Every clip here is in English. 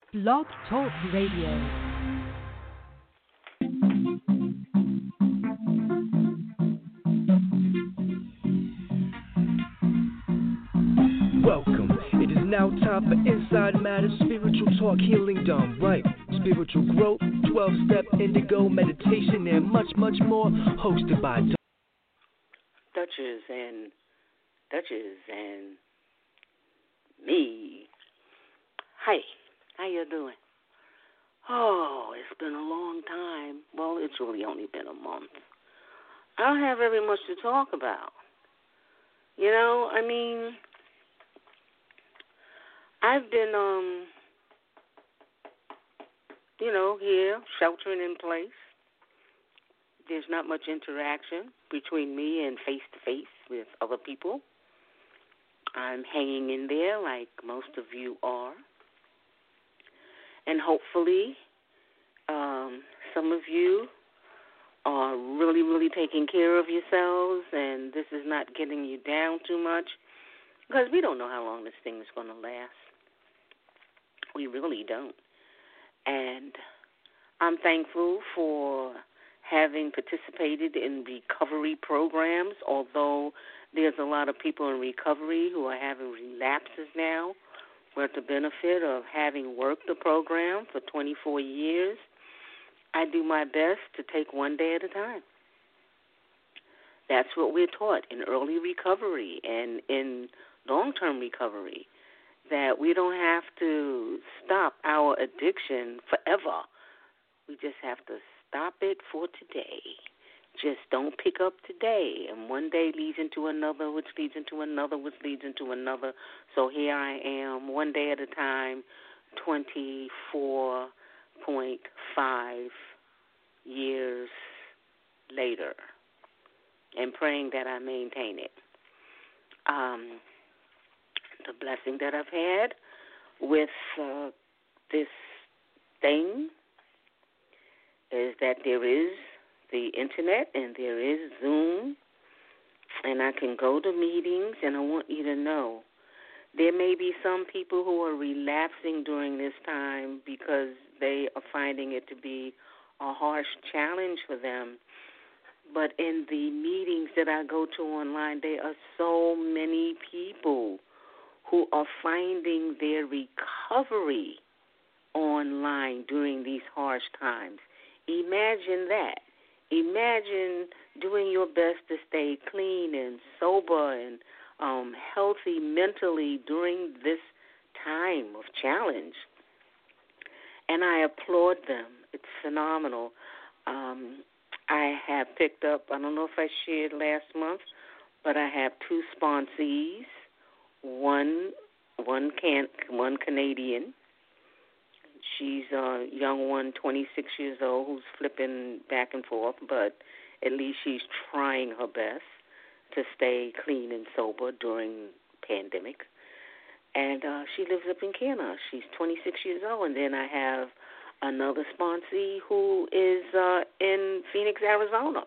Blog Talk Radio. Welcome. It is now time for Inside Matters, spiritual talk, healing done right. Spiritual growth, 12-step indigo meditation, and much, much more. Hosted by Duchess and me. Hi, how you doing? Oh, it's been a long time. Well, it's really only been a month. I don't have very much to talk about. You know, I mean, I've been, here, sheltering in place. There's not much interaction between me and face-to-face with other people. I'm hanging in there like most of you are. And hopefully some of you are really, really taking care of yourselves, and this is not getting you down too much, because we don't know how long this thing is going to last. We really don't. And I'm thankful for having participated in recovery programs, although there's a lot of people in recovery who are having relapses now. We're at the benefit of having worked the program for 24 years. I do my best to take one day at a time. That's what we're taught in early recovery and in long-term recovery, that we don't have to stop our addiction forever. We just have to stop it for today. Just don't pick up today. And one day leads into another, which leads into another, which leads into another. So here I am, one day at a time, 24.5 years later, and praying that I maintain it. The blessing that I've had with this thing is that there is the internet and there is Zoom, and I can go to meetings, and I want you to know there may be some people who are relapsing during this time because they are finding it to be a harsh challenge for them. But in the meetings that I go to online, there are so many people who are finding their recovery online during these harsh times. Imagine that. Imagine doing your best to stay clean and sober and healthy mentally during this time of challenge. And I applaud them. It's phenomenal. I have picked up, I don't know if I shared last month, but I have 2 sponsees, one Canadian. She's a young one, 26 years old, who's flipping back and forth, but at least she's trying her best to stay clean and sober during pandemic. And she lives up in Canada. She's 26 years old. And then I have another sponsee who is in Phoenix, Arizona.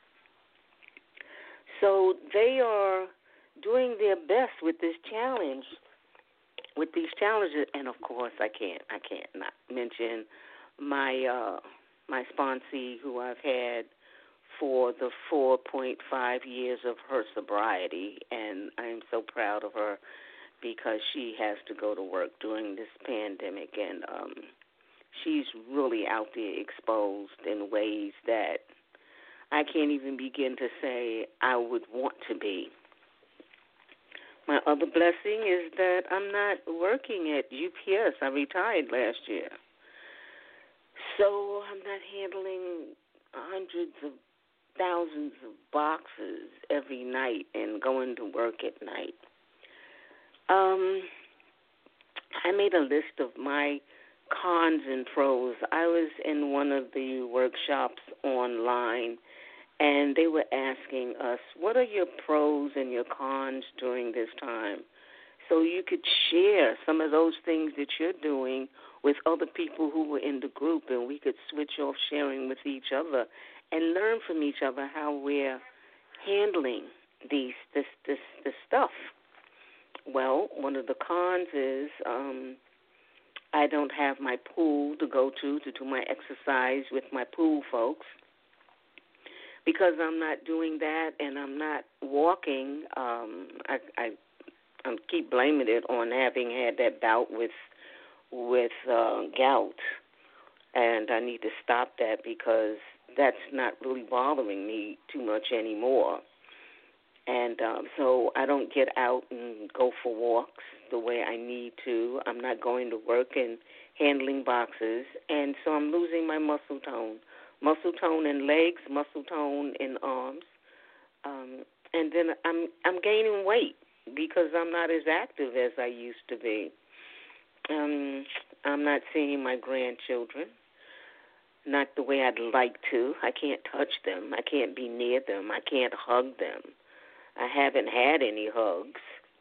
So they are doing their best with this challenge, with these challenges. And of course, I can't not mention my my sponsee who I've had for the 4.5 years of her sobriety, and I am so proud of her because she has to go to work during this pandemic, and she's really out there exposed in ways that I can't even begin to say I would want to be. My other blessing is that I'm not working at UPS. I retired last year. So I'm not handling hundreds of thousands of boxes every night and going to work at night. I made a list of my cons and pros. I was in one of the workshops online, and they were asking us, what are your pros and your cons during this time? So you could share some of those things that you're doing with other people who were in the group, and we could switch off sharing with each other and learn from each other how we're handling this stuff. Well, one of the cons is I don't have my pool to go to do my exercise with my pool folks. Because I'm not doing that and I'm not walking, I keep blaming it on having had that bout with gout. And I need to stop that because that's not really bothering me too much anymore. And so I don't get out and go for walks the way I need to. I'm not going to work and handling boxes. And so I'm losing my muscle tone in legs, muscle tone in arms. And then I'm gaining weight because I'm not as active as I used to be. I'm not seeing my grandchildren, not the way I'd like to. I can't touch them. I can't be near them. I can't hug them. I haven't had any hugs.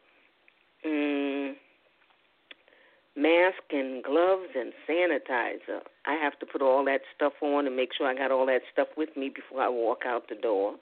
Mask and gloves and sanitizer. I have to put all that stuff on and make sure I got all that stuff with me before I walk out the door.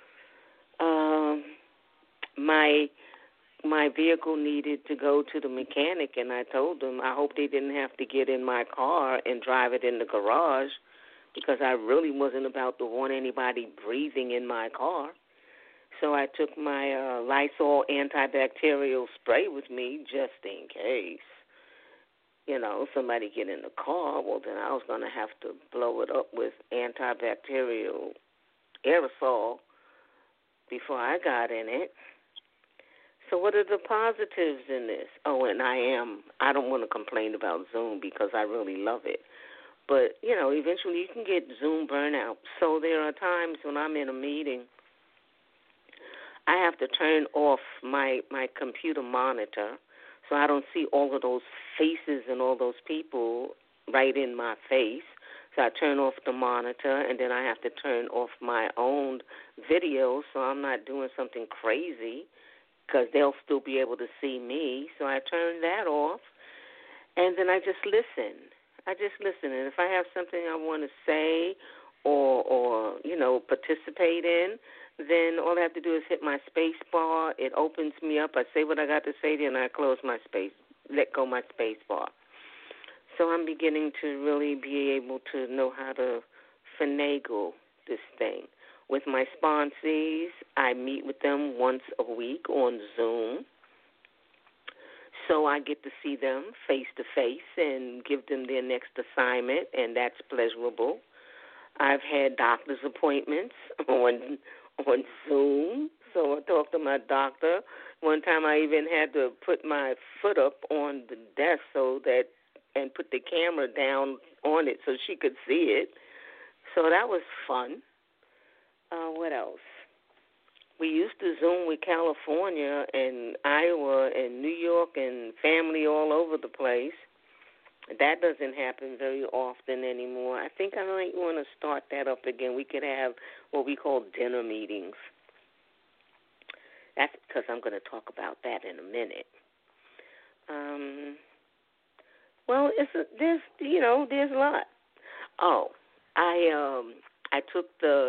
My vehicle needed to go to the mechanic, and I told them I hope they didn't have to get in my car and drive it in the garage because I really wasn't about to want anybody breathing in my car. So I took my Lysol antibacterial spray with me just in case. Somebody get in the car, well, then I was going to have to blow it up with antibacterial aerosol before I got in it. So what are the positives in this? Oh, and I don't want to complain about Zoom because I really love it. But, eventually you can get Zoom burnout. So there are times when I'm in a meeting, I have to turn off my computer monitor so I don't see all of those faces and all those people right in my face. So I turn off the monitor, and then I have to turn off my own video so I'm not doing something crazy because they'll still be able to see me. So I turn that off, and then I just listen. And if I have something I want to say or participate in, then all I have to do is hit my space bar. It opens me up. I say what I got to say, then I close my space, let go my space bar. So I'm beginning to really be able to know how to finagle this thing. With my sponsees, I meet with them once a week on Zoom. So I get to see them face-to-face and give them their next assignment, and that's pleasurable. I've had doctor's appointments on Zoom, so I talked to my doctor. One time I even had to put my foot up on the desk and put the camera down on it so she could see it. So that was fun. What else? We used to Zoom with California and Iowa and New York and family all over the place. That doesn't happen very often anymore. I think I might want to start that up again. We could have what we call dinner meetings. That's because I'm going to talk about that in a minute. Well, there's a lot. Oh, I took the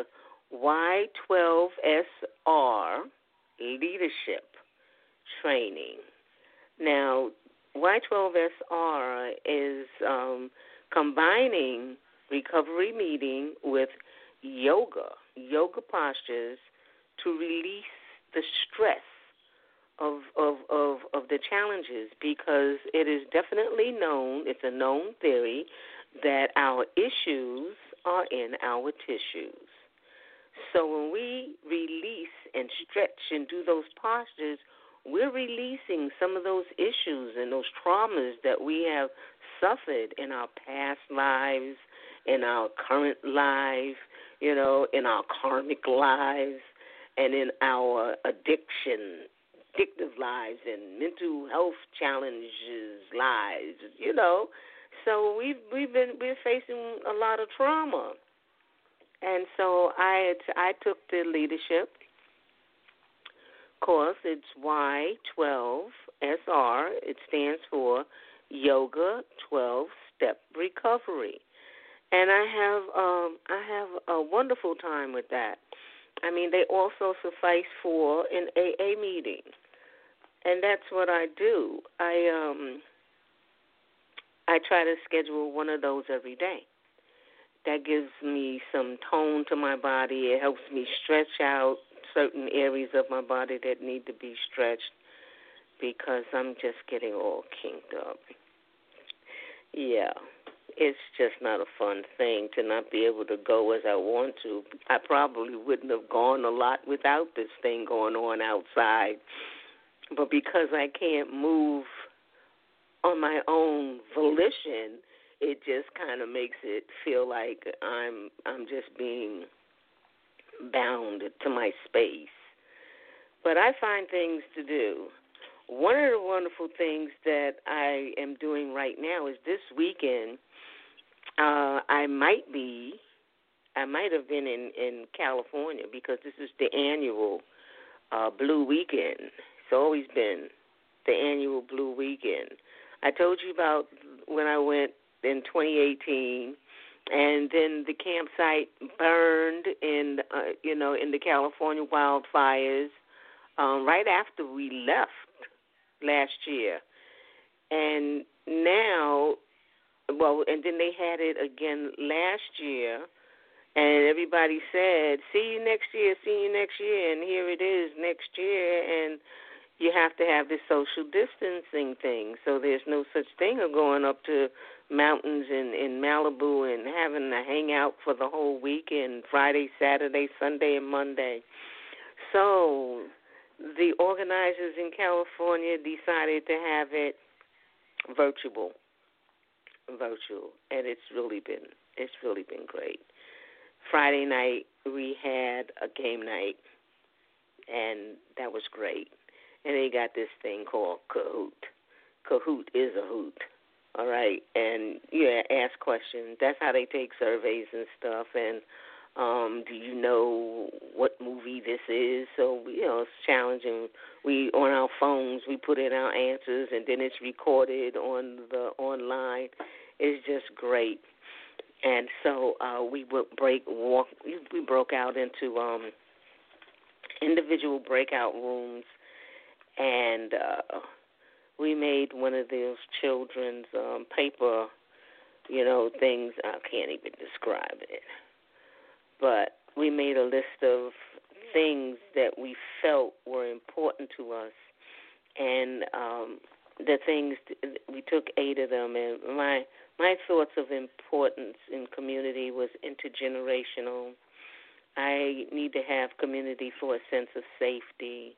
Y12SR leadership training. Now, Y12SR is combining recovery meeting with yoga postures to release the stress of the challenges, because it is definitely known, it's a known theory, that our issues are in our tissues. So when we release and stretch and do those postures, we're releasing some of those issues and those traumas that we have suffered in our past lives, in our current life, in our karmic lives, and in our addictive lives and mental health challenges lives, So we're facing a lot of trauma. And so I took the leadership course. It's Y12SR. It stands for Yoga 12-Step Recovery. And I have a wonderful time with that. I mean, they also suffice for an AA meeting. And that's what I do. I try to schedule one of those every day. That gives me some tone to my body. It helps me stretch out certain areas of my body that need to be stretched because I'm just getting all kinked up. Yeah, it's just not a fun thing to not be able to go as I want to. I probably wouldn't have gone a lot without this thing going on outside. But because I can't move on my own volition, it just kind of makes it feel like I'm just being bound to my space. But I find things to do. One of the wonderful things that I am doing right now is this weekend, I might have been in California because this is the annual Blue Weekend. It's always been the annual Blue Weekend. I told you about when I went in 2018, and then the campsite burned in the California wildfires right after we left last year. And now, and then they had it again last year, and everybody said, see you next year, and here it is next year, and you have to have this social distancing thing. So there's no such thing of going up to mountains in Malibu and having to hang out for the whole weekend, Friday, Saturday, Sunday, and Monday. So the organizers in California decided to have it virtual, and it's really been great. Friday night we had a game night, and that was great. And they got this thing called Kahoot. Kahoot is a hoot, all right? And ask questions. That's how they take surveys and stuff. And do you know what movie this is? So, it's challenging. We, on our phones, we put in our answers, and then it's recorded on the online. It's just great. And so we broke out into individual breakout rooms, and we made one of those children's paper, things. I can't even describe it. But we made a list of things that we felt were important to us, and the things, we took 8 of them, and my thoughts of importance in community was intergenerational. I need to have community for a sense of safety,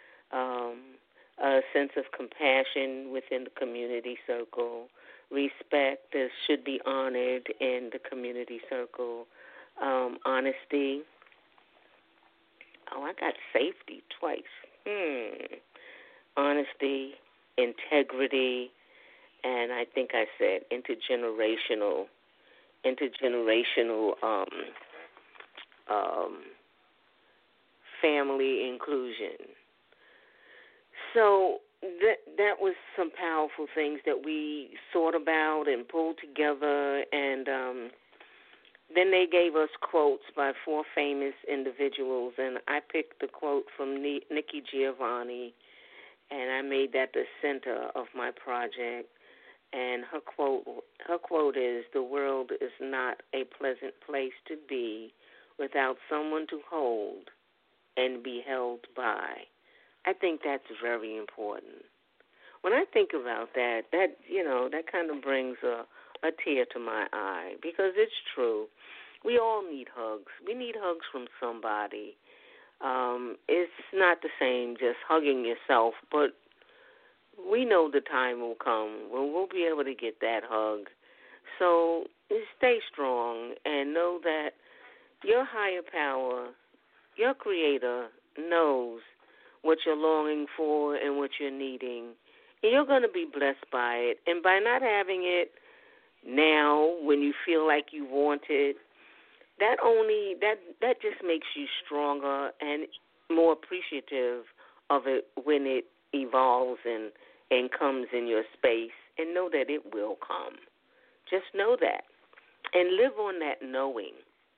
a sense of compassion within the community circle, respect that should be honored in the community circle, honesty. I got safety twice. Honesty, integrity, and I think I said intergenerational family inclusion. So that was some powerful things that we thought about and pulled together, and then they gave us quotes by 4 famous individuals, and I picked the quote from Nikki Giovanni, and I made that the center of my project. And her quote is, "The world is not a pleasant place to be without someone to hold and be held by." I think that's very important. When I think about that kind of brings a tear to my eye, because it's true. We all need hugs. We need hugs from somebody. It's not the same just hugging yourself, but we know the time will come when we'll be able to get that hug. So stay strong and know that your higher power, your creator, knows what you're longing for and what you're needing. And you're going to be blessed by it. And by not having it now when you feel like you want it, that just makes you stronger and more appreciative of it when it evolves and comes in your space, and know that it will come. Just know that and live on that knowing.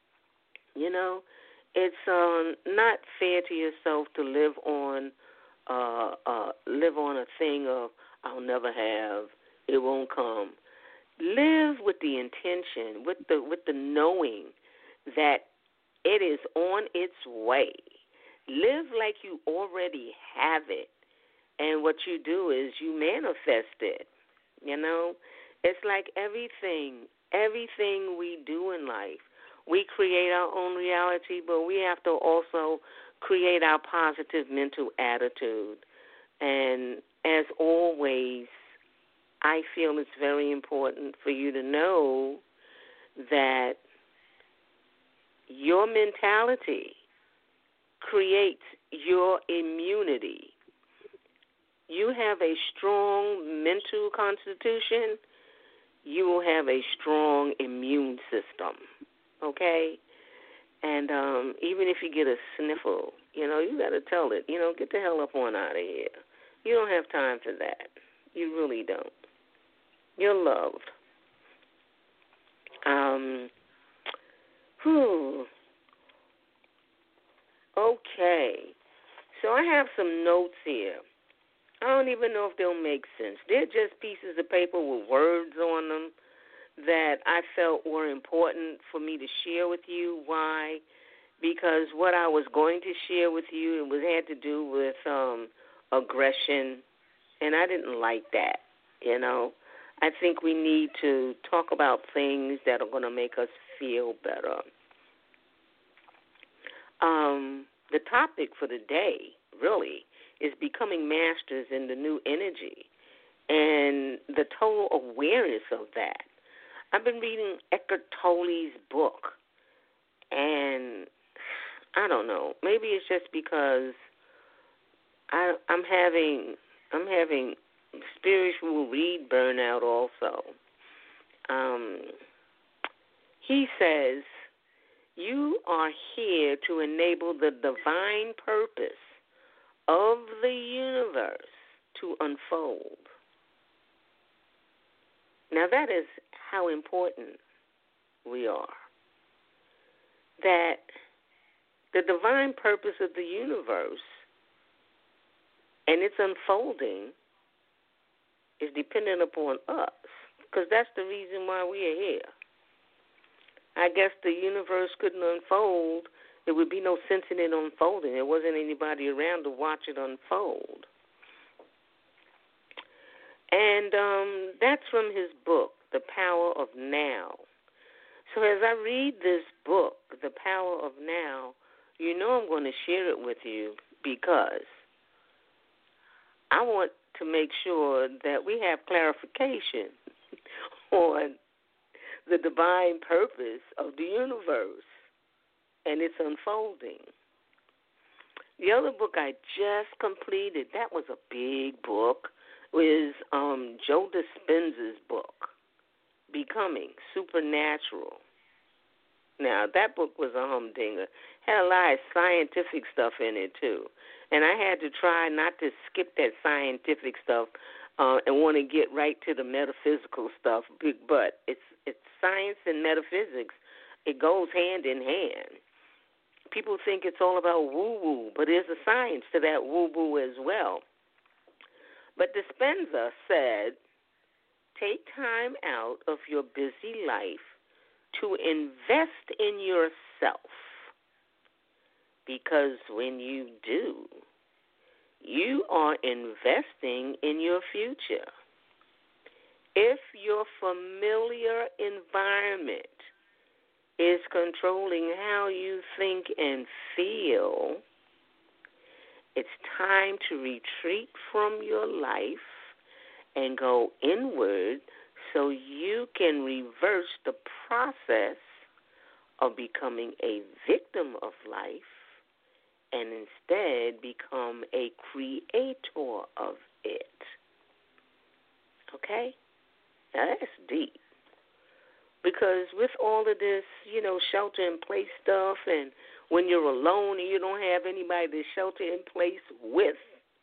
It's not fair to yourself to live on a thing of I'll never have, it won't come. live with the intention, with the knowing that it is on its way. Live like you already have it. And what you do is you manifest it. You know, it's like everything we do in life. We create our own reality, but we have to also create our positive mental attitude. And as always, I feel it's very important for you to know that your mentality creates your immunity. You have a strong mental constitution, you will have a strong immune system, okay? And even if you get a sniffle, you got to tell it, get the hell up on out of here. You don't have time for that. You really don't. You're loved. Okay. So I have some notes here. I don't even know if they'll make sense. They're just pieces of paper with words on them that I felt were important for me to share with you. Why? Because what I was going to share with you had to do with aggression, and I didn't like that, I think we need to talk about things that are going to make us feel better. The topic for the day, really, is becoming masters in the new energy and the total awareness of that. I've been reading Eckhart Tolle's book, and I don't know. Maybe it's just because I'm having spiritual read burnout also. He says, you are here to enable the divine purpose of the universe to unfold. Now that is how important we are. That the divine purpose of the universe and its unfolding is dependent upon us, because that's the reason why we are here. I guess the universe couldn't unfold. There would be no sense in it unfolding. There wasn't anybody around to watch it unfold. And that's from his book, The Power of Now. So as I read this book, The Power of Now, I'm going to share it with you because I want to make sure that we have clarification on the divine purpose of the universe and its unfolding. The other book I just completed, that was a big book, was Joe Dispenza's book, Becoming Supernatural. Now, that book was a humdinger. Had a lot of scientific stuff in it, too. And I had to try not to skip that scientific stuff and want to get right to the metaphysical stuff. But it's science and metaphysics. It goes hand in hand. People think it's all about woo-woo, but there's a science to that woo-woo as well. But Dispenza said, take time out of your busy life to invest in yourself, because when you do, you are investing in your future. If your familiar environment is controlling how you think and feel, it's time to retreat from your life and go inward so you can reverse the process of becoming a victim of life and instead become a creator of it. Okay? Now that's deep. Because with all of this, shelter-in-place stuff, and when you're alone and you don't have anybody to shelter in place with,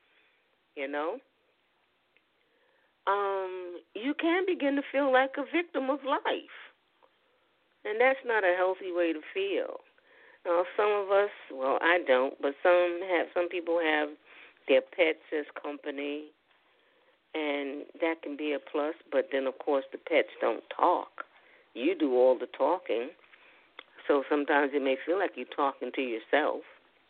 you can begin to feel like a victim of life. And that's not a healthy way to feel. Now, some of us, well, I don't, but some people have their pets as company. And that can be a plus, but then, of course, the pets don't talk. You do all the talking, so sometimes it may feel like you're talking to yourself.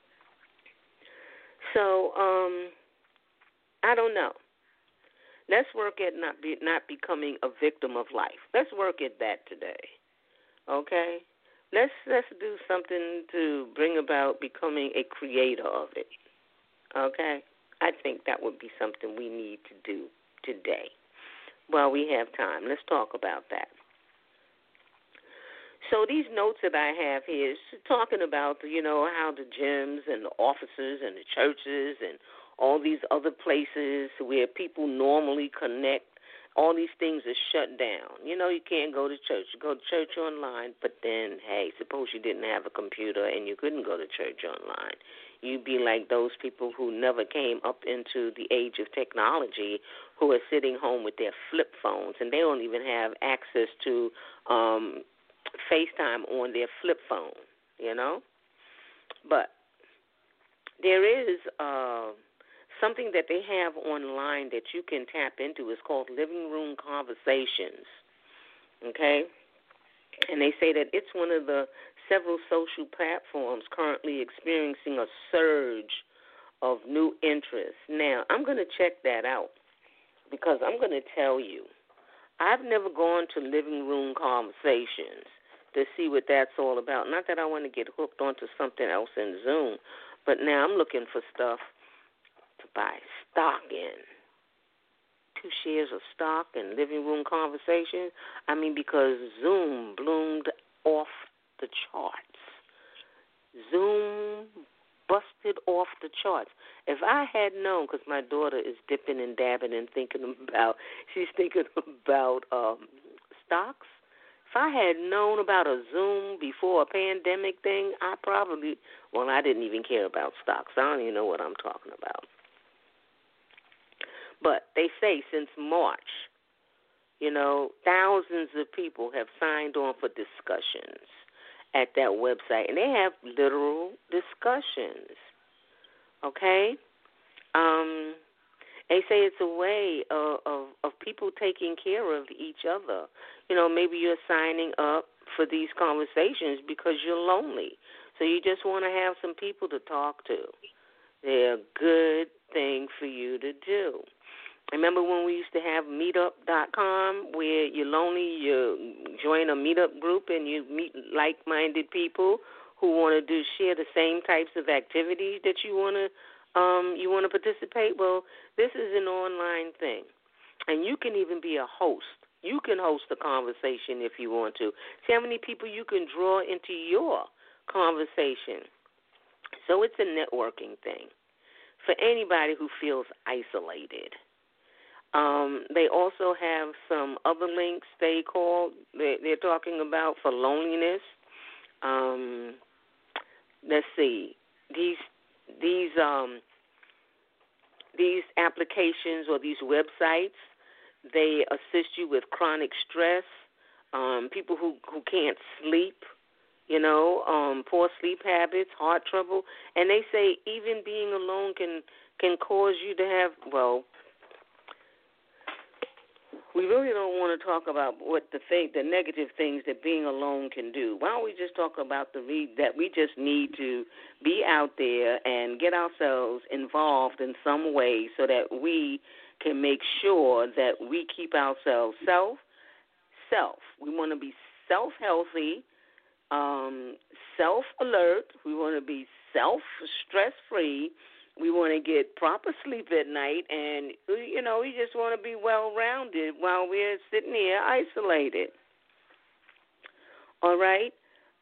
So, I don't know. Let's work at not becoming a victim of life. Let's work at that today, okay? Let's do something to bring about becoming a creator of it, okay? I think that would be something we need to do today while we have time. Let's talk about that. So these notes that I have here is talking about, how the gyms and the offices and the churches and all these other places where people normally connect, all these things are shut down. You can't go to church. You go to church online, but then, hey, suppose you didn't have a computer and you couldn't go to church online. You'd be like those people who never came up into the age of technology who are sitting home with their flip phones, and they don't even have access to FaceTime on their flip phone, But there is something that they have online that you can tap into. It's called Living Room Conversations, okay? And they say that it's one of the several social platforms currently experiencing a surge of new interest. Now, I'm going to check that out because I'm going to tell you, I've never gone to Living Room Conversations to see what that's all about. Not that I want to get hooked onto something else in Zoom, but now I'm looking for stuff to buy stock in. 2 shares of stock in Living Room Conversations. Because Zoom bloomed off the charts. Zoom busted off the charts. If I had known, because my daughter is dipping and dabbing and she's thinking about stocks. If I had known about a Zoom before a pandemic thing, I didn't even care about stocks. I don't even know what I'm talking about. But they say since March, thousands of people have signed on for discussions at that website, and they have literal discussions, okay? They say it's a way of people taking care of each other. Maybe you're signing up for these conversations because you're lonely, so you just want to have some people to talk to. They're a good thing for you to do. Remember when we used to have meetup.com where you're lonely, you join a meetup group and you meet like-minded people who want to share the same types of activities that you want to participate? Well, this is an online thing, and you can even be a host. You can host a conversation if you want to. See how many people you can draw into your conversation. So it's a networking thing for anybody who feels isolated. They also have some other links they're talking about for loneliness. Let's see. These applications or these websites, they assist you with chronic stress, people who can't sleep, poor sleep habits, heart trouble, and they say even being alone can cause you to have, we really don't want to talk about what the negative things that being alone can do. Why don't we just talk about that we just need to be out there and get ourselves involved in some way so that we can make sure that we keep ourselves self. We want to be self-healthy, self-alert. We want to be self-stress-free. We want to get proper sleep at night, and, we just want to be well-rounded while we're sitting here isolated. All right?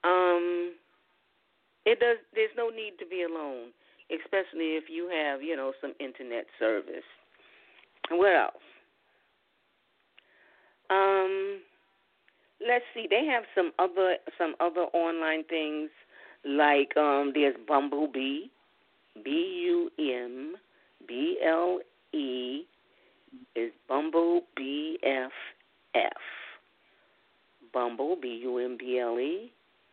There's no need to be alone, especially if you have, some internet service. What else? Let's see. They have some other online things like there's Bumblebee. Bumble is Bumble BFF. Bumble BUMBLE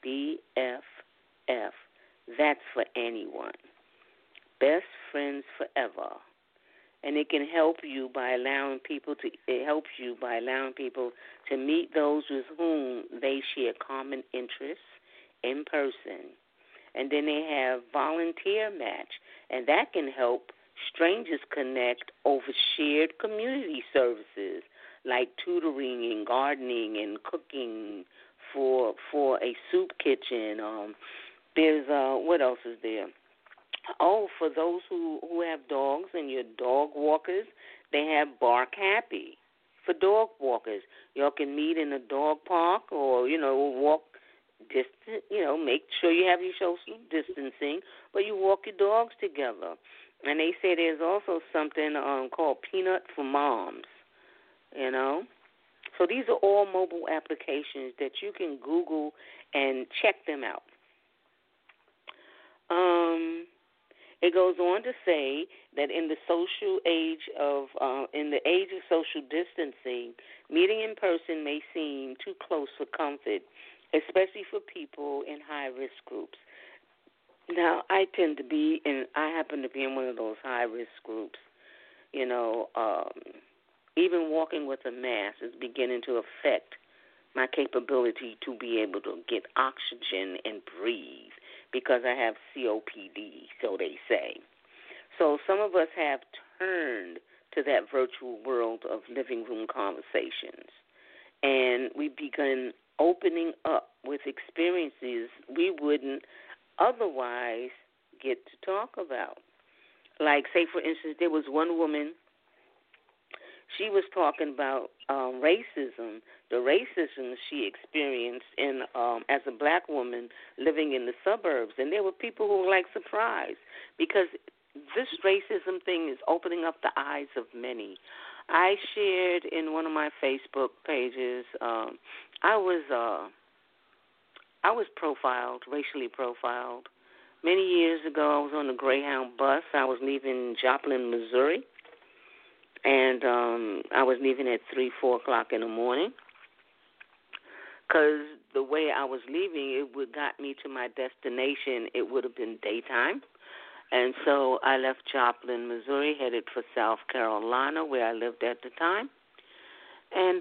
BFF. That's for anyone. Best friends forever. and it can help you by allowing people to. It helps you by allowing people to meet those with whom they share common interests in person. And then they have volunteer match, and that can help strangers connect over shared community services like tutoring and gardening and cooking for a soup kitchen. There's what else is there? Oh, for those who have dogs and your dog walkers, they have Bark Happy for dog walkers. Y'all can meet in a dog park or, walk distant, make sure you have your social distancing, but you walk your dogs together. And they say there's also something called Peanut for Moms, So these are all mobile applications that you can Google and check them out. It goes on to say that in the age of social distancing, meeting in person may seem too close for comfort, especially for people in high-risk groups. Now, I happen to be in one of those high-risk groups. Even walking with a mask is beginning to affect my capability to be able to get oxygen and breathe because I have COPD, so they say. So some of us have turned to that virtual world of living room conversations, and we've begun opening up with experiences we wouldn't otherwise get to talk about. Like, say, for instance, there was one woman, she was talking about racism, the racism she experienced as a black woman living in the suburbs. And there were people who were, like, surprised because this racism thing is opening up the eyes of many. I shared in one of my Facebook pages, I was profiled, racially profiled. Many years ago, I was on the Greyhound bus. I was leaving Joplin, Missouri, and I was leaving at 3, 4 o'clock in the morning because the way I was leaving, it would got me to my destination. It would have been daytime. And so I left Joplin, Missouri, headed for South Carolina, where I lived at the time. And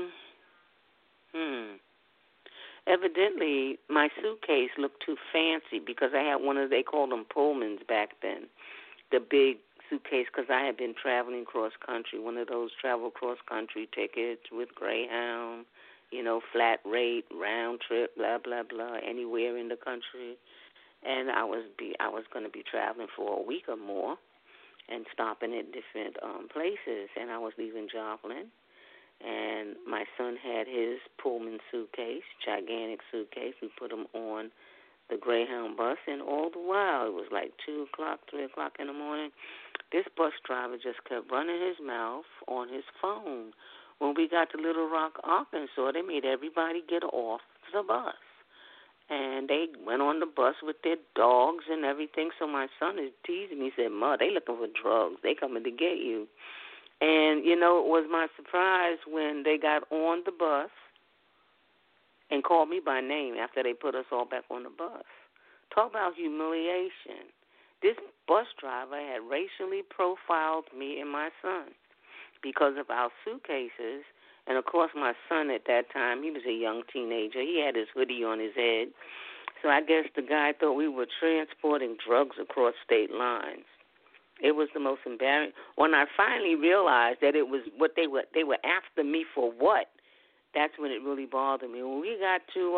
evidently, my suitcase looked too fancy because I had one of, they called them Pullmans back then, the big suitcase, because I had been traveling cross-country, one of those travel cross-country tickets with Greyhound, flat rate, round trip, blah, blah, blah, anywhere in the country. And I was going to be traveling for a week or more and stopping at different places, and I was leaving Joplin. And my son had his Pullman suitcase, gigantic suitcase. We put him on the Greyhound bus, and all the while, it was like 2 o'clock, 3 o'clock in the morning, this bus driver just kept running his mouth on his phone. When we got to Little Rock, Arkansas, they made everybody get off the bus. And they went on the bus with their dogs and everything. So my son is teasing me. He said, "Ma, they looking for drugs. They coming to get you." And, it was my surprise when they got on the bus and called me by name after they put us all back on the bus. Talk about humiliation. This bus driver had racially profiled me and my son because of our suitcases. And, of course, my son at that time, he was a young teenager. He had his hoodie on his head. So I guess the guy thought we were transporting drugs across state lines. It was the most embarrassing. When I finally realized that it was what they were after me for what, that's when it really bothered me. When we got to,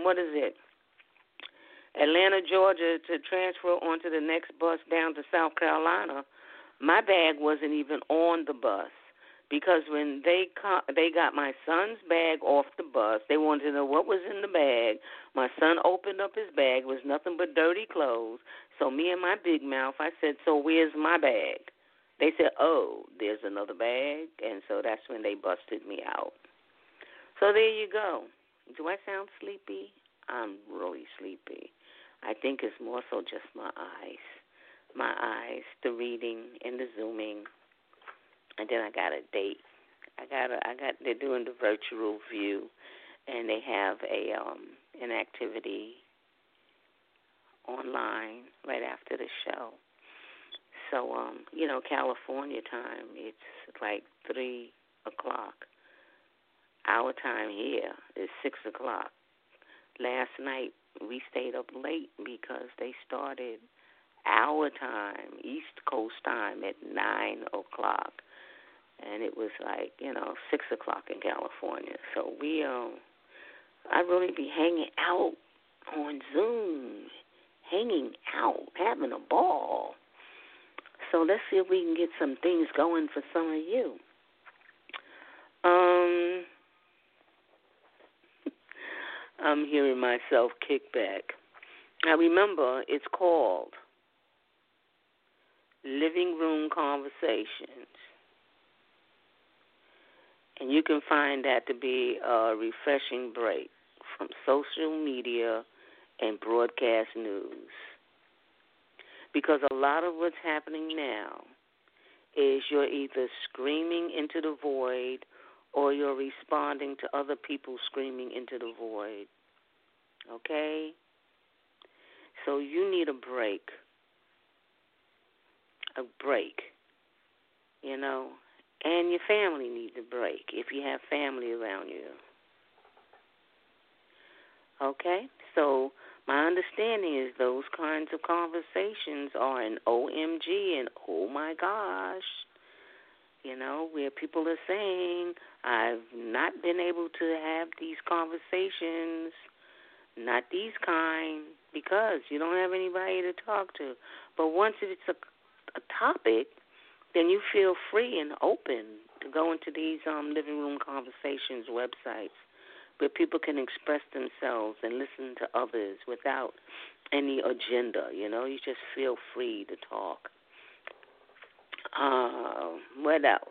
Atlanta, Georgia, to transfer onto the next bus down to South Carolina, my bag wasn't even on the bus. Because when they got my son's bag off the bus, they wanted to know what was in the bag. My son opened up his bag. It was nothing but dirty clothes. So me and my big mouth, I said, "So where's my bag?" They said, "Oh, there's another bag." And so that's when they busted me out. So there you go. Do I sound sleepy? I'm really sleepy. I think it's more so just my eyes. My eyes, the reading and the Zooming. And then I got a date. They're doing the virtual view, and they have an activity online right after the show. So, California time, it's like 3 o'clock. Our time here is 6 o'clock. Last night, we stayed up late because they started our time, East Coast time, at 9 o'clock. And it was like, 6 o'clock in California. So I really be hanging out on Zoom, hanging out, having a ball. So let's see if we can get some things going for some of you. I'm hearing myself kick back. Now remember, it's called Living Room Conversations. And you can find that to be a refreshing break from social media and broadcast news. Because a lot of what's happening now is you're either screaming into the void or you're responding to other people screaming into the void. Okay? So you need a break. A break. And your family needs a break if you have family around you. Okay? So my understanding is those kinds of conversations are an OMG and oh my gosh, where people are saying, I've not been able to have these conversations, not these kind, because you don't have anybody to talk to. But once it's a topic, then you feel free and open to go into these living room conversations websites where people can express themselves and listen to others without any agenda. You just feel free to talk. What else?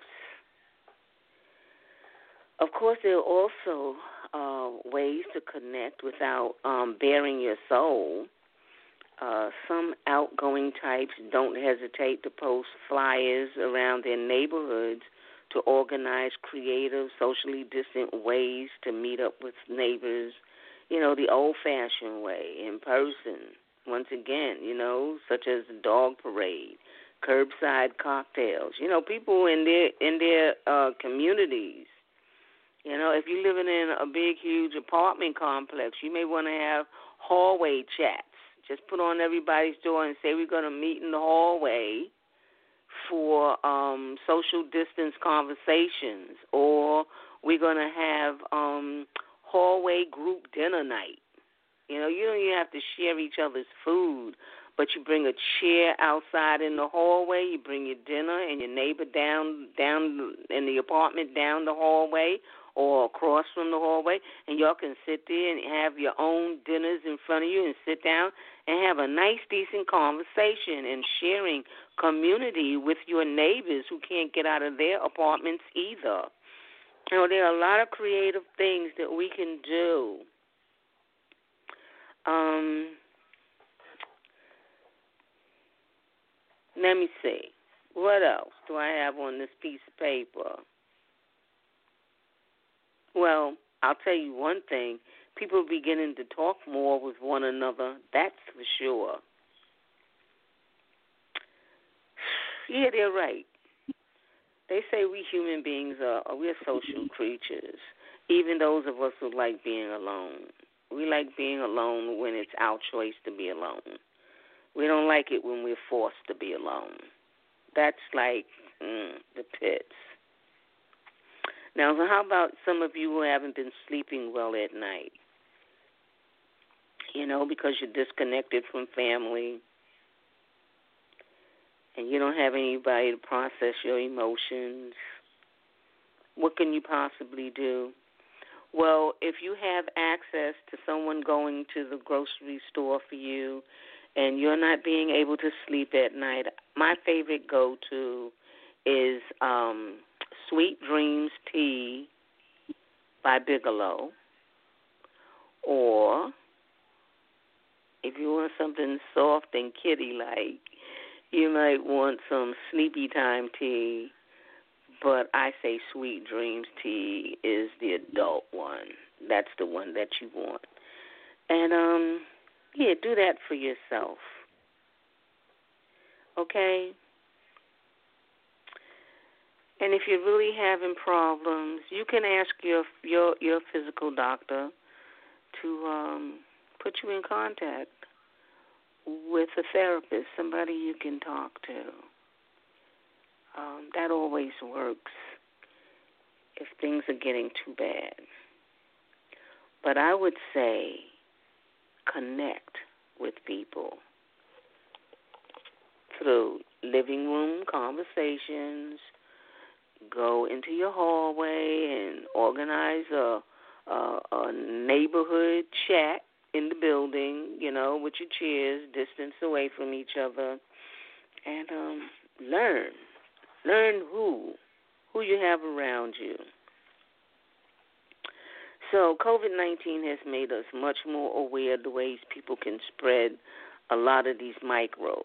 Of course, there are also ways to connect without bearing your soul. Some outgoing types don't hesitate to post flyers around their neighborhoods to organize creative, socially distant ways to meet up with neighbors, the old-fashioned way, in person. Once again, such as the dog parade, curbside cocktails. People in their communities. If you're living in a big, huge apartment complex, you may want to have hallway chats. Just put on everybody's door and say we're going to meet in the hallway for social distance conversations, or we're going to have hallway group dinner night. You don't even have to share each other's food, but you bring a chair outside in the hallway, you bring your dinner and your neighbor down in the apartment down the hallway or across from the hallway, and y'all can sit there and have your own dinners in front of you and sit down and have a nice, decent conversation and sharing community with your neighbors who can't get out of their apartments either. There are a lot of creative things that we can do. Let me see. What else do I have on this piece of paper? Well, I'll tell you one thing. People are beginning to talk more with one another. That's for sure. Yeah, they're right. They say we human beings we're social creatures, even those of us who like being alone. We like being alone when it's our choice to be alone. We don't like it when we're forced to be alone. That's like the pits. Now, how about some of you who haven't been sleeping well at night? Because you're disconnected from family and you don't have anybody to process your emotions. What can you possibly do? Well, if you have access to someone going to the grocery store for you and you're not being able to sleep at night, my favorite go-to is Sweet Dreams Tea by Bigelow. Or if you want something soft and kitty-like, you might want some Sleepy Time tea. But I say Sweet Dreams Tea is the adult one. That's the one that you want. And, do that for yourself. Okay? And if you're really having problems, you can ask your physical doctor to put you in contact with a therapist, somebody you can talk to. That always works if things are getting too bad. But I would say connect with people through living room conversations. Go into your hallway and organize a neighborhood chat in the building, with your chairs distance away from each other, and learn who you have around you. So COVID-19 has made us much more aware of the ways people can spread a lot of these microbes,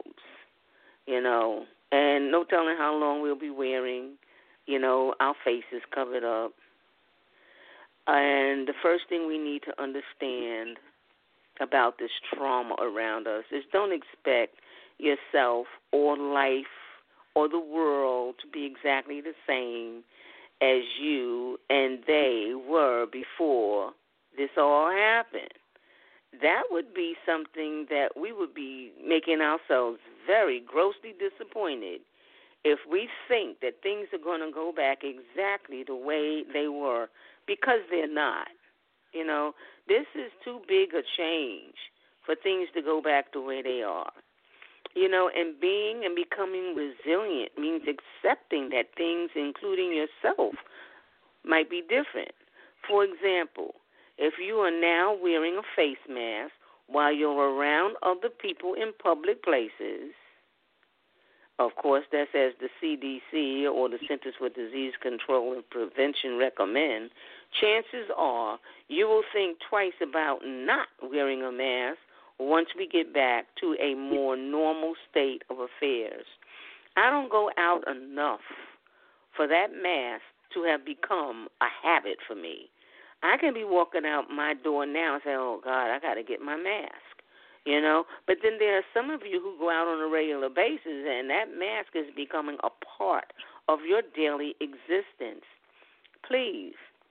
and no telling how long we'll be wearing, our faces covered up. And the first thing we need to understand about this trauma around us is don't expect yourself or life or the world to be exactly the same as you and they were before this all happened. That would be something that we would be making ourselves very grossly disappointed if we think that things are going to go back exactly the way they were, because they're not. This is too big a change for things to go back the way they are. And being and becoming resilient means accepting that things, including yourself, might be different. For example, if you are now wearing a face mask while you're around other people in public places, of course, that's as the CDC or the Centers for Disease Control and Prevention recommend, chances are you will think twice about not wearing a mask once we get back to a more normal state of affairs. I don't go out enough for that mask to have become a habit for me. I can be walking out my door now and say, oh, God, I got to get my mask. But then there are some of you who go out on a regular basis, and that mask is becoming a part of your daily existence. Please,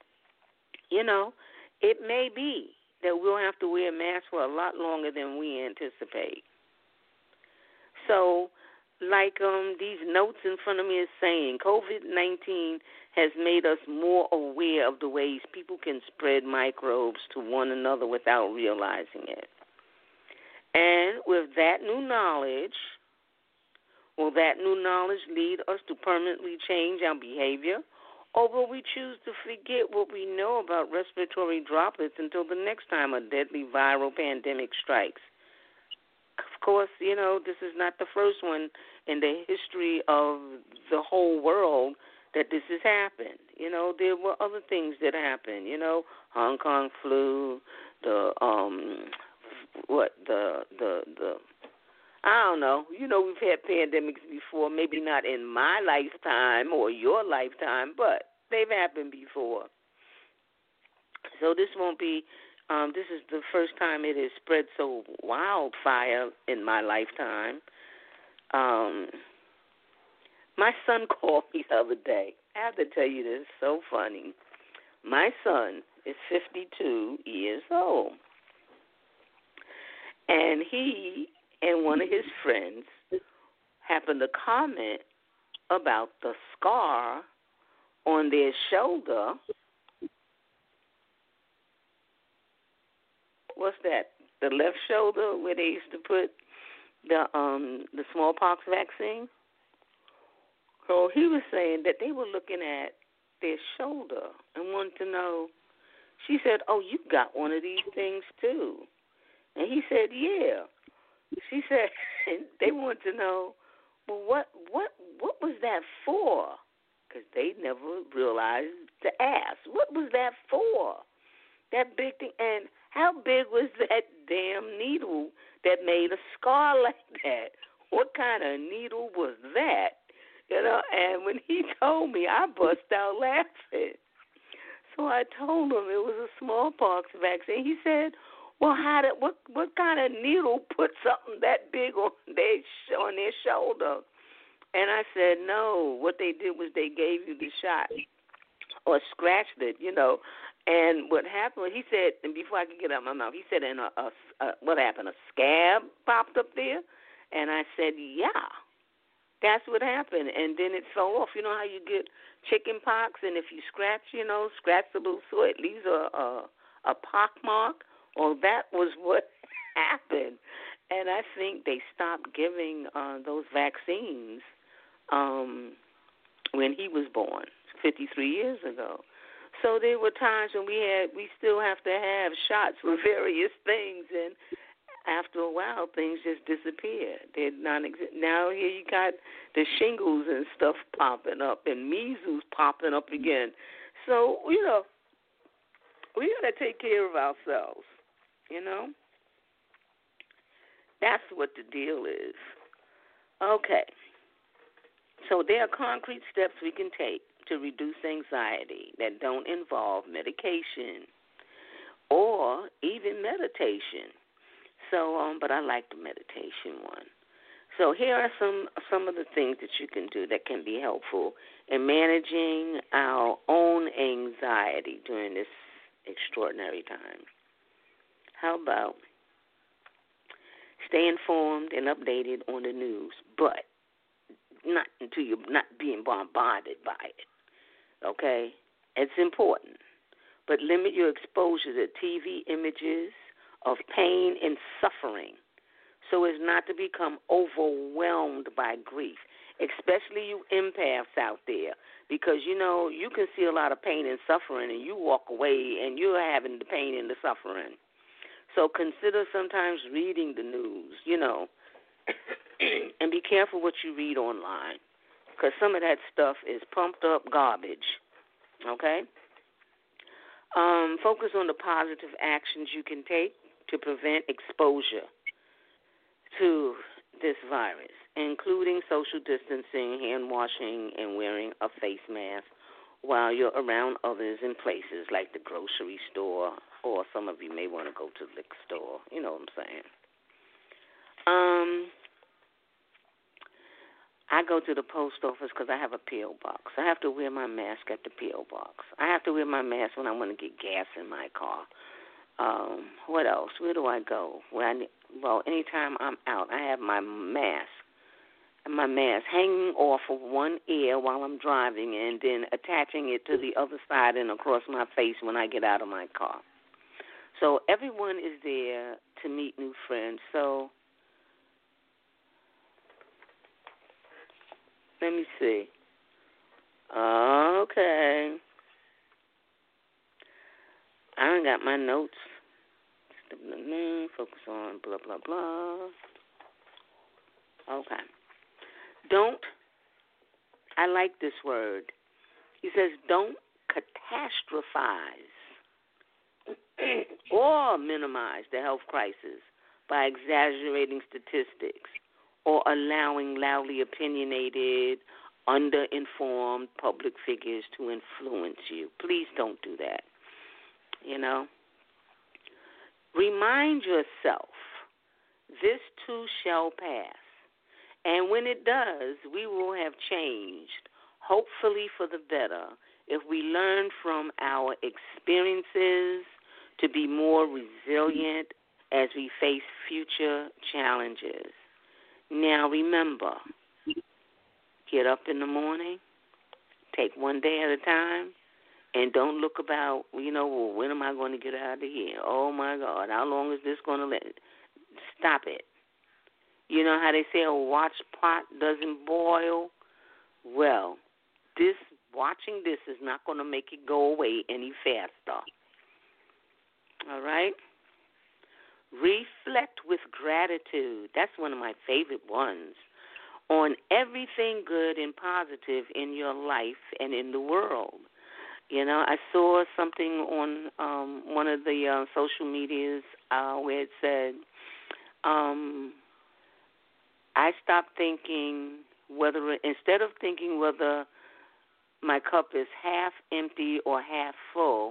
it may be that we'll have to wear masks for a lot longer than we anticipate. So, like these notes in front of me is saying, COVID-19 has made us more aware of the ways people can spread microbes to one another without realizing it. And with that new knowledge, will that new knowledge lead us to permanently change our behavior, or will we choose to forget what we know about respiratory droplets until the next time a deadly viral pandemic strikes? Of course, this is not the first one in the history of the whole world that this has happened. There were other things that happened, Hong Kong flu, I don't know. We've had pandemics before, maybe not in my lifetime or your lifetime, but they've happened before. So this won't be, this is the first time it has spread so wildfire in my lifetime. My son called me the other day. I have to tell you this, it's so funny. My son is 52 years old. And he and one of his friends happened to comment about the scar on their shoulder. What's that? The left shoulder where they used to put the smallpox vaccine. So he was saying that they were looking at their shoulder and wanted to know. She said, "Oh, you got one of these things too." And he said, "Yeah." She said they wanted to know, well, what was that for? Because they never realized to ask, what was that for? That big thing, and how big was that damn needle that made a scar like that? What kind of needle was that? And when he told me, I bust out laughing. So I told him it was a smallpox vaccine. He said, well, what kind of needle put something that big on their shoulder? And I said, no. What they did was they gave you the shot or scratched it, And what happened, he said, and before I could get out my mouth, he said, and what happened? A scab popped up there? And I said, yeah, that's what happened. And then it fell off. You know how you get chicken pox, and if you scratch, scratch the little sore, it leaves a pock mark? Well, that was what happened. And I think they stopped giving those vaccines when he was born 53 years ago. So there were times when we still have to have shots for various things, and after a while, things just disappear. They're non-existent. Now here you got the shingles and stuff popping up, and measles popping up again. So we got to take care of ourselves. That's what the deal is. Okay. So there are concrete steps we can take to reduce anxiety that don't involve medication or even meditation. So, but I like the meditation one. So here are some of the things that you can do that can be helpful in managing our own anxiety during this extraordinary time. How about stay informed and updated on the news, but not until you're not being bombarded by it, okay? It's important. But limit your exposure to TV images of pain and suffering so as not to become overwhelmed by grief, especially you empaths out there, because, you can see a lot of pain and suffering and you walk away and you're having the pain and the suffering. So consider sometimes reading the news, and be careful what you read online, because some of that stuff is pumped up garbage, okay? Focus on the positive actions you can take to prevent exposure to this virus, including social distancing, hand washing, and wearing a face mask while you're around others in places like the grocery store, or some of you may want to go to the liquor store. You know what I'm saying? I go to the post office because I have a P.O. box. I have to wear my mask at the P.O. box. I have to wear my mask when I want to get gas in my car. What else? Where do I go? Anytime I'm out, I have my mask hanging off of one ear while I'm driving and then attaching it to the other side and across my face when I get out of my car. So everyone is there to meet new friends. So let me see. Okay. I done got my notes. Focus on blah, blah, blah. Okay. I like this word. He says, don't catastrophize or minimize the health crisis by exaggerating statistics or allowing loudly opinionated, underinformed public figures to influence you. Please don't do that. Remind yourself, this too shall pass. And when it does, we will have changed, hopefully for the better, if we learn from our experiences to be more resilient as we face future challenges. Now remember, get up in the morning, take one day at a time, and don't look about, when am I going to get out of here? Oh, my God, how long is this going to last? Stop it. You know how they say a watch pot doesn't boil? Well, watching this is not going to make it go away any faster. All right? Reflect with gratitude. That's one of my favorite ones. On everything good and positive in your life and in the world. I saw something on one of the social medias where it said, I stopped thinking instead of thinking whether my cup is half empty or half full,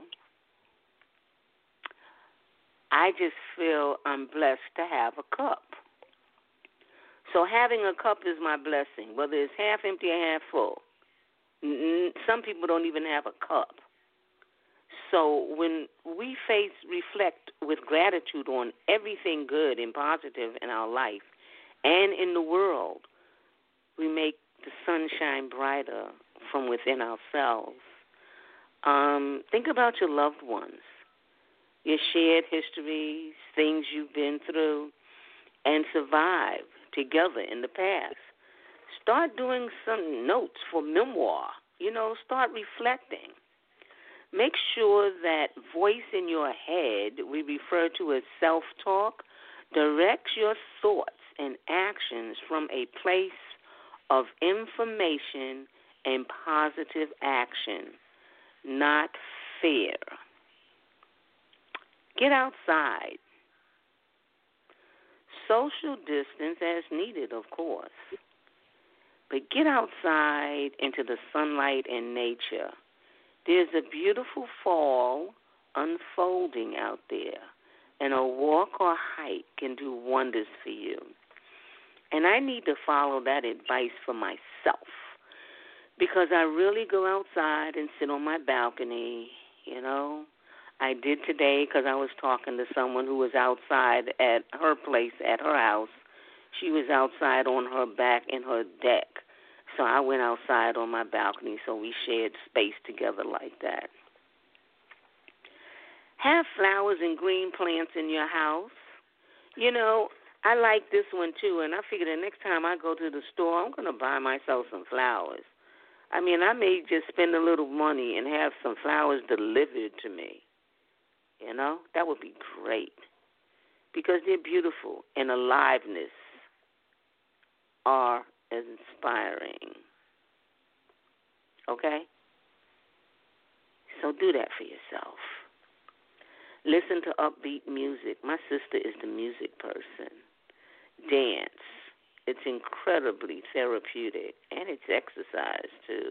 I just feel I'm blessed to have a cup. So having a cup is my blessing, whether it's half empty or half full. Some people don't even have a cup. So when we reflect with gratitude on everything good and positive in our life and in the world, we make the sun shine brighter from within ourselves. Think about your loved ones, your shared histories, things you've been through and survived together in the past. Start doing some notes for memoir. Start reflecting. Make sure that voice in your head, we refer to as self-talk, directs your thoughts and actions from a place of information and positive action, not fear. Get outside. Social distance as needed, of course. But get outside into the sunlight and nature. There's a beautiful fall unfolding out there, and a walk or hike can do wonders for you. And I need to follow that advice for myself because I really go outside and sit on my balcony, I did today because I was talking to someone who was outside at her place, at her house. She was outside on her back in her deck. So I went outside on my balcony, so we shared space together like that. Have flowers and green plants in your house. I like this one too, and I figure the next time I go to the store, I'm going to buy myself some flowers. I may just spend a little money and have some flowers delivered to me. That would be great because they're beautiful and aliveness are inspiring. Okay? So do that for yourself. Listen to upbeat music. My sister is the music person. Dance. It's incredibly therapeutic, and it's exercise, too.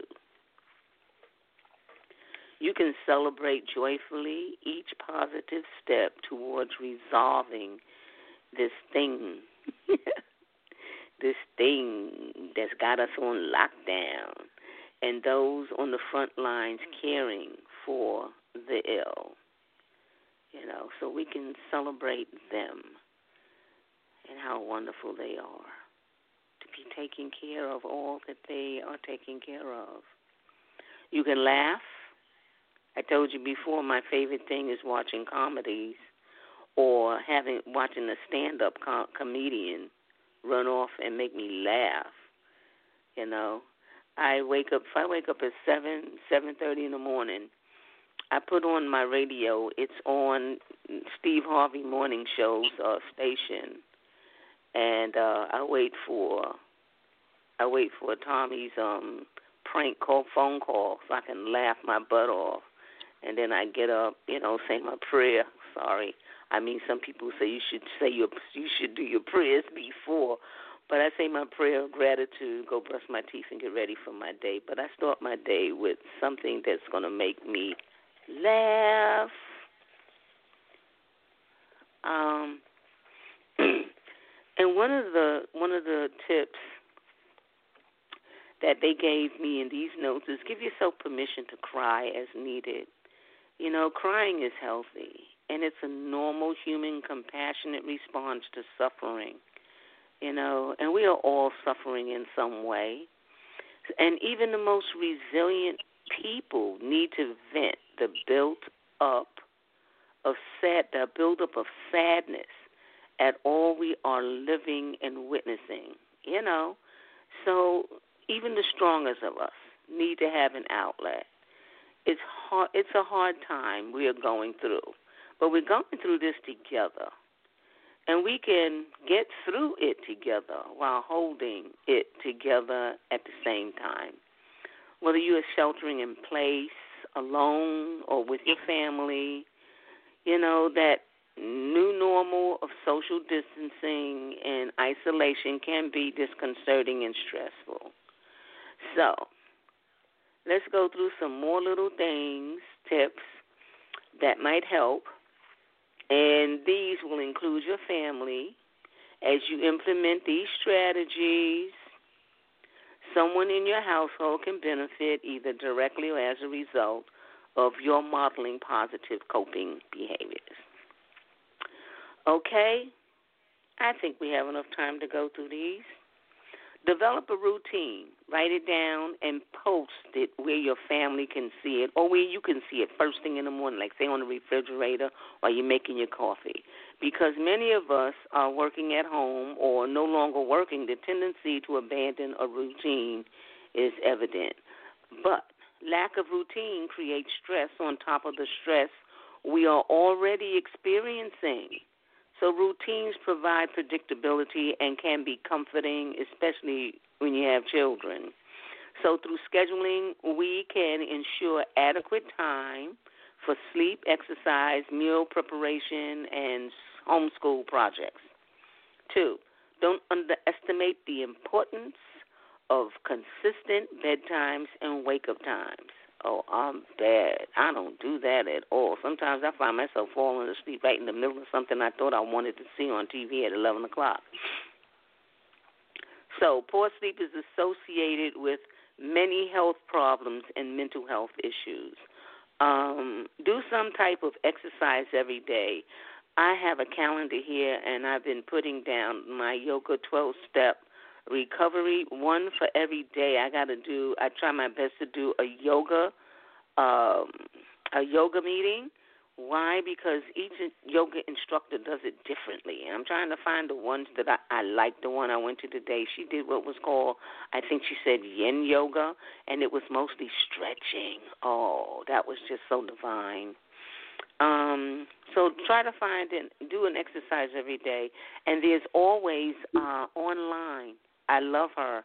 You can celebrate joyfully each positive step towards resolving this thing, this thing that's got us on lockdown, and those on the front lines caring for the ill. So we can celebrate them and how wonderful they are to be taking care of all that they are taking care of. You can laugh. I told you before, my favorite thing is watching comedies or watching a stand-up comedian run off and make me laugh. If I wake up at 7:30 in the morning, I put on my radio. It's on Steve Harvey Morning Show's station, and I wait for Tommy's prank phone call so I can laugh my butt off, and then I get up, say my prayer. Sorry, some people say you should do your prayers before, but I say my prayer of gratitude, go brush my teeth, and get ready for my day. But I start my day with something that's going to make me laugh. And one of the tips that they gave me in these notes is give yourself permission to cry as needed. Crying is healthy, and it's a normal human compassionate response to suffering. And we are all suffering in some way. And even the most resilient people need to vent the build-up of sadness at all we are living and witnessing, So even the strongest of us need to have an outlet. It's hard. It's a hard time we are going through, but we're going through this together. And we can get through it together while holding it together at the same time. Whether you are sheltering in place, alone, or with your family, that new normal of social distancing and isolation can be disconcerting and stressful. So, let's go through some more little things, tips that might help. And these will include your family As you implement these strategies, someone in your household can benefit either directly or as a result of your modeling positive coping behaviors. Okay, I think we have enough time to go through these. Develop a routine. Write it down and post it where your family can see it or where you can see it first thing in the morning, like say on the refrigerator while you're making your coffee. Because many of us are working at home or no longer working, the tendency to abandon a routine is evident. But lack of routine creates stress on top of the stress we are already experiencing. So routines provide predictability and can be comforting, especially when you have children. So through scheduling, we can ensure adequate time for sleep, exercise, meal preparation, and homeschool projects. 2, don't underestimate the importance of consistent bedtimes and wake-up times. Oh, I'm bad. I don't do that at all. Sometimes I find myself falling asleep right in the middle of something I thought I wanted to see on TV at 11 o'clock. So poor sleep is associated with many health problems and mental health issues. Do some type of exercise every day. I have a calendar here, and I've been putting down my yoga 12-step recovery, one for every day. I try my best to do a yoga meeting. Why? Because each yoga instructor does it differently. And I'm trying to find the ones that I like. The one I went to today, she did what was called, I think she said yin yoga, and it was mostly stretching. Oh, that was just so divine. So try to find and do an exercise every day. And there's always online. I love her.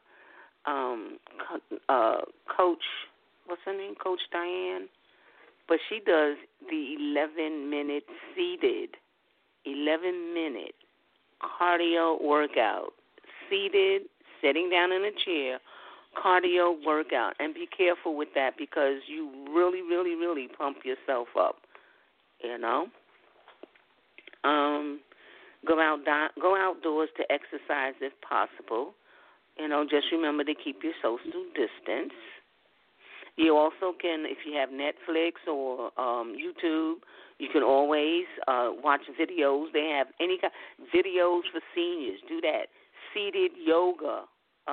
Coach, what's her name? Coach Diane. But she does the 11-minute seated, 11-minute cardio workout. Seated, sitting down in a chair, cardio workout. And be careful with that because you really, really, really pump yourself up, you know. Go outdoors to exercise if possible. You know, just remember to keep your social distance. You also can, if you have Netflix or YouTube, you can always watch videos. They have any kind videos for seniors. Do that. Seated yoga,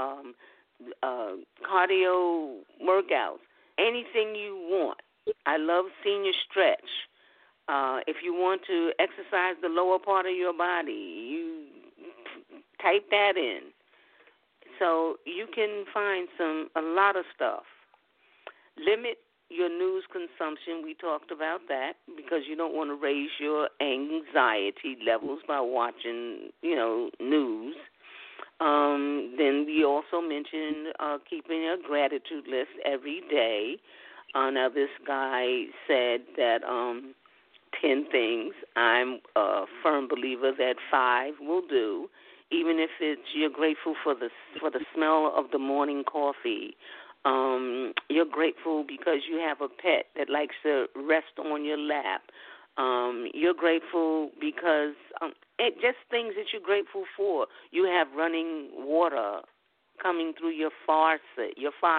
cardio workouts, anything you want. I love Senior Stretch. If you want to exercise the lower part of your body, you type that in. So you can find a lot of stuff. Limit your news consumption. We talked about that because you don't want to raise your anxiety levels by watching, news. Then we also mentioned keeping a gratitude list every day. Now, this guy said that 10 things. I'm a firm believer that 5 will do. Even if you're grateful for the smell of the morning coffee. You're grateful because you have a pet that likes to rest on your lap. You're grateful because just things that you're grateful for. You have running water coming through your faucet.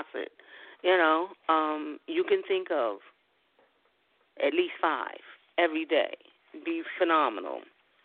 You can think of at least 5 every day. Be phenomenal.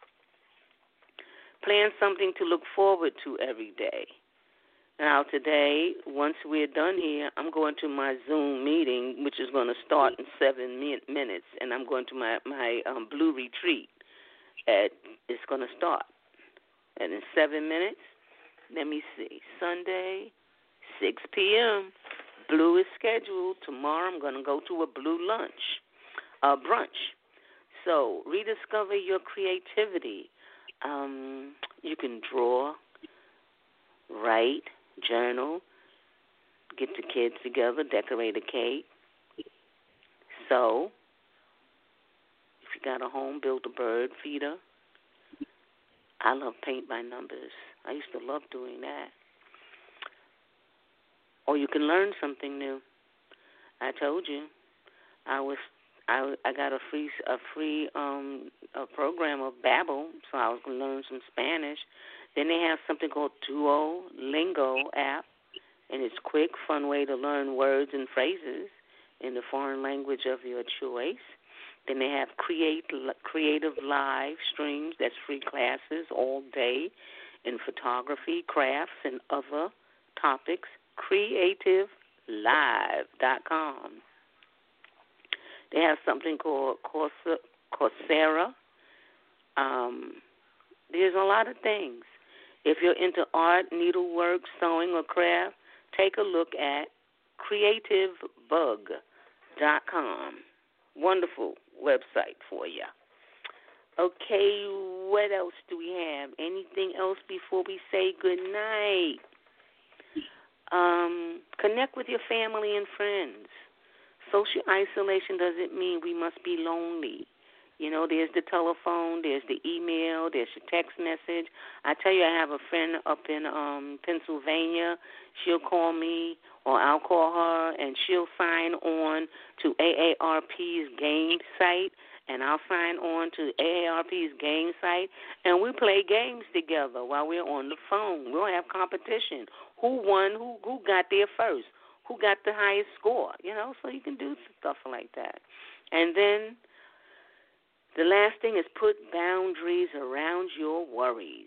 Plan something to look forward to every day. Now, today, once we're done here, I'm going to my Zoom meeting, which is going to start in 7 minutes, and I'm going to my Blue Retreat. It's going to start. And in 7 minutes, let me see, Sunday, 6 p.m., Blue is scheduled. Tomorrow I'm going to go to a Blue brunch. So rediscover your creativity. You can draw, write, journal, get the kids together, decorate a cake. So, if you got a home, build a bird feeder. I love paint by numbers. I used to love doing that. Or you can learn something new. I told you, I I got a free a program of Babbel, so I was going to learn some Spanish. Then they have something called Duolingo app, and it's quick, fun way to learn words and phrases in the foreign language of your choice. Then they have Creative Live streams. That's free classes all day in photography, crafts, and other topics. CreativeLive.com. They have something called Coursera. There's a lot of things. If you're into art, needlework, sewing, or craft, take a look at CreativeBug.com. Wonderful website for you. Okay, what else do we have? Anything else before we say good night? Connect with your family and friends. Social isolation doesn't mean we must be lonely. You know, there's the telephone, there's the email, there's the text message. I tell you, I have a friend up in Pennsylvania. She'll call me or I'll call her, and she'll sign on to AARP's game site, and I'll sign on to AARP's game site, and we play games together while we're on the phone. We don't have competition. Who won? Who got there first? Who got the highest score? You know, so you can do stuff like that. And then the last thing is put boundaries around your worries.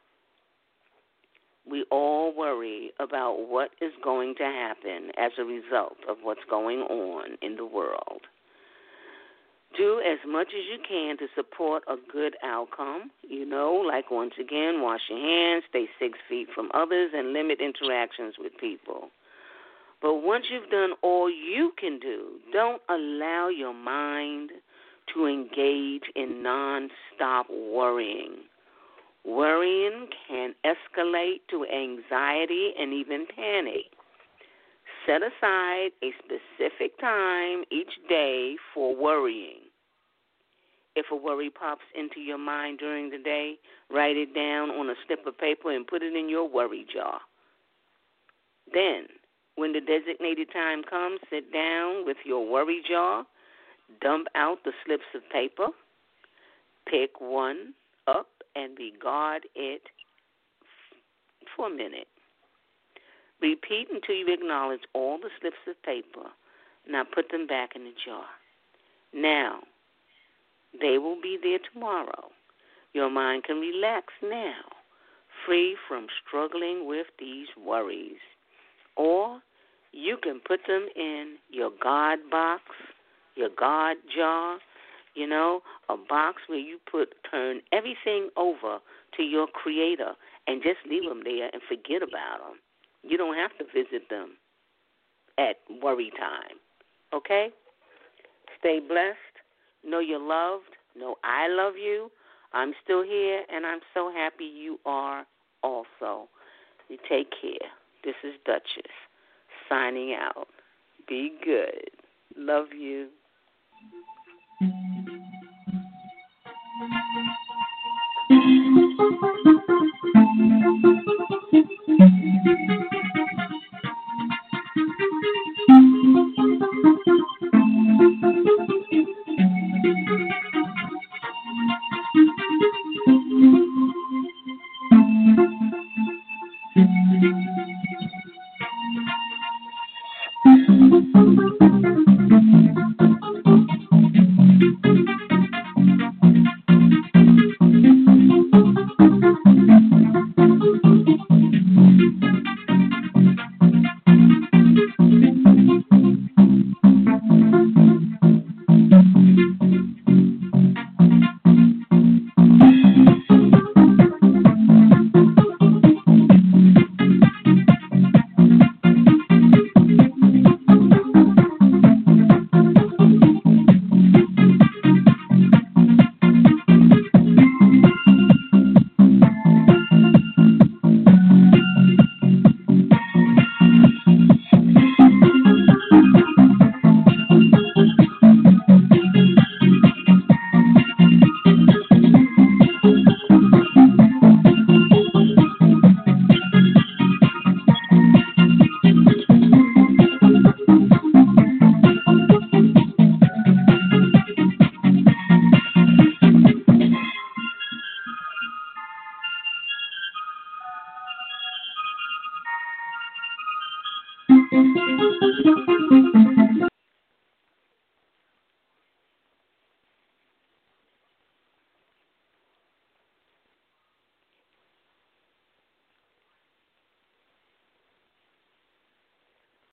We all worry about what is going to happen as a result of what's going on in the world. Do as much as you can to support a good outcome. You know, like once again, wash your hands, stay 6 feet from others, and limit interactions with people. But once you've done all you can do, don't allow your mind to engage in nonstop worrying. Worrying can escalate to anxiety and even panic. Set aside a specific time each day for worrying. If a worry pops into your mind during the day, write it down on a slip of paper and put it in your worry jar. Then, when the designated time comes, sit down with your worry jar, dump out the slips of paper, pick one up, and regard it for a minute. Repeat until you acknowledge all the slips of paper. Now put them back in the jar. Now, they will be there tomorrow. Your mind can relax now, free from struggling with these worries. Or you can put them in your God box, your God jar, you know, a box where you turn everything over to your Creator and just leave them there and forget about them. You don't have to visit them at worry time, okay? Stay blessed. Know you're loved. Know I love you. I'm still here, and I'm so happy you are also. You take care. This is Duchess signing out. Be good. Love you.